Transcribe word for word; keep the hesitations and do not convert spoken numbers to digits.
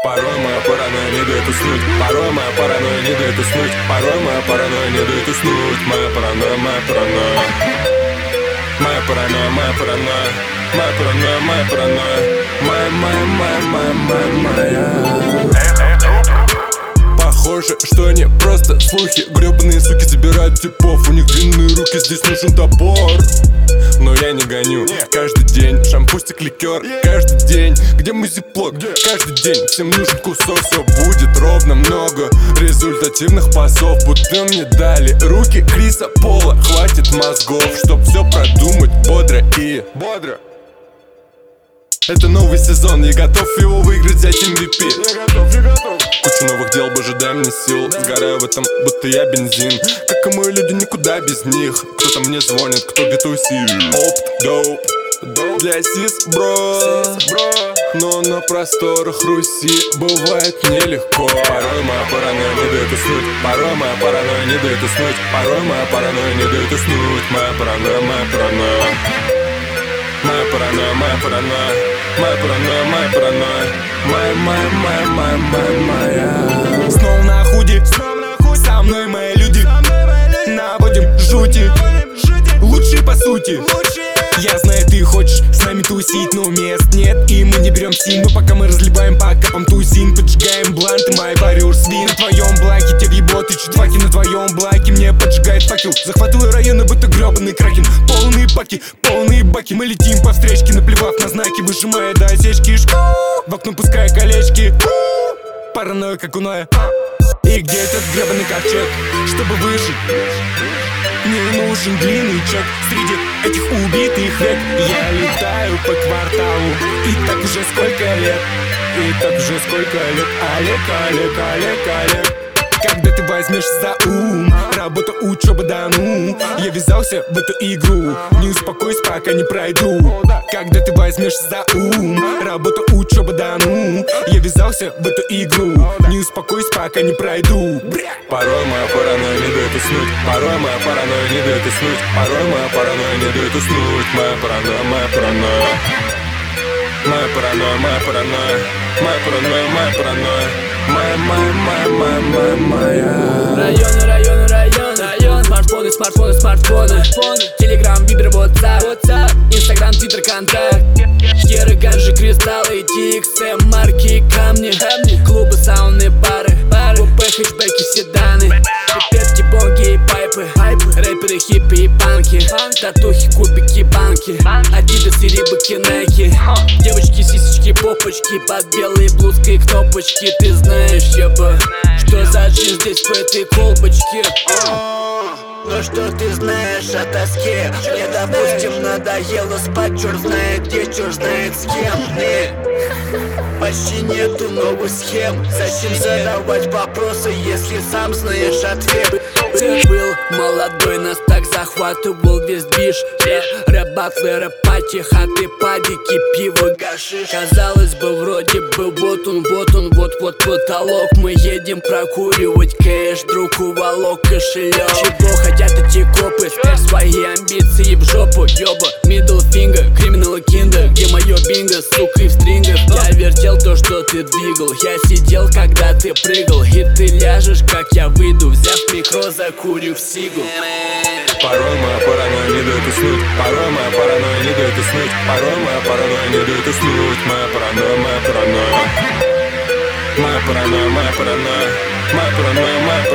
Порой моя паранойя не дает уснуть. Порой моя паранойя не дает уснуть. Порой моя паранойя не дает уснуть. Моя паранойя, моя паранойя. Моя паранойя, моя паранойя. Моя паранойя, моя паранойя. Моя, моя, моя, моя, моя, моя. Похоже, что они просто слухи. Гребаные суки забирают типов. У них длинные руки, здесь нужен топор. Но я не гоню. Каждый день шампустик, ликер. Каждый день, где музиплок. Каждый день всем нужен кусок. Все будет ровно много результативных пасов. Будто мне дали руки Криса Пола. Хватит мозгов, чтоб все продумать бодро и бодро. Это новый сезон, я готов его выиграть, взять эм ви пи. Я готов, я готов. Куча новых дел, боже, дай мне сил. Сгораю в этом, будто я бензин. Как и мои люди, никуда без них. Кто-то мне звонит, кто где тусит. Опт, доуп, для сис, бро. Но на просторах Руси бывает нелегко. Порой моя паранойя не дает уснуть. Порой моя паранойя не дает уснуть. Порой моя паранойя не дает уснуть. Моя паранойя, моя паранойя. Моя паранойя, моя паранойя. Моя паранойя, моя паранойя. Моя, моя, моя, моя, моя, моя. Снова на худи, со мной мои люди. Наводим жути, лучшие по сути. Я знаю, ты хочешь с нами тусить, но мест нет. И мы не берем симбы, пока мы разливаем по капам тусин. Поджигаем бланты, мои варюш свин. На твоем блаке тебе въебот, и чуть факи на твоем блаке мне поджигает факел. Захватываю районы, будто гребаный кракен. Полные баки, полные баки. Мы летим по встречке, наплевав на знаки. Выжимая до осечки, в окно пуская колечки. Паранойя как уная. И где этот гребаный ковчег, чтобы выжить? Мне нужен длинный чек среди этих убитых век. Я летаю по кварталу, и так уже сколько лет. И так уже сколько лет. Олег, Олег, Олег, Олег. Когда ты возьмешь за ум, работа, учеба, да ну. Я ввязался в эту игру, не успокойся, пока не пройду. Когда ты возьмешь за ум, работа, учеба, да ну. Я ввязался в эту игру, не успокойся, пока не пройду. Порой моя паранойя не дает уснуть. Порой моя паранойя не дает уснуть. Порой моя паранойя не дает уснуть. Моя паранойя, моя паранойя. Моя паранойя, моя паранойя. Моя паранойя, моя паранойя. Моя, моя, моя, моя, моя, моя. Районы, районы, район, район. Смартфоны, смартфоны, смартфоны. Телеграм, вибер, ватсап, инстаграм, твиттер, контакт. Геры, ганжи, кристаллы, ди икс эм, марки, камни. Клубы, сауны, бары, купе, хэтчбеки, седаны. Пипетки, бонги и пайпы. Рэперы, хиппи и панки. Татухи, кубики, банки. Адидас и рибаки, найки. Девочки, сисечки, попочки. Под белой блузкой кнопочки. Ты знаешь, еба, что за джин здесь в этой колбочке. Но что ты знаешь о тоске? Мне, допустим, надоело спать, черт знает где, черт знает с кем. Мне почти нету новых схем. Зачем задавать вопросы, если сам знаешь ответ? Ты был молодой, нас так захватывал весь движ. Рэп-батлы, рэп-пати, хаты, падики, пиво, гашиш. Казалось бы, вроде бы, вот он, вот он, вот-вот потолок. Мы едем прокуривать кэш, друг уволок кошелек. Чего хотят эти копы? Спрячь свои амбиции в жопу, ёба. Middle finger, criminal kinder. Где моё бинго, сука, и в стрингах? Я вертел то, что ты двигал. Я сидел, когда ты прыгал. И ты ляжешь, как я выйду, взяв микро, закурив сигу. Порой моя паранойя не дает уснуть. Порой моя паранойя не дает уснуть. Порой моя паранойя не дает уснуть. Моя паранойя, моя паранойя. Моя паранойя, моя паранойя. Моя паранойя, моя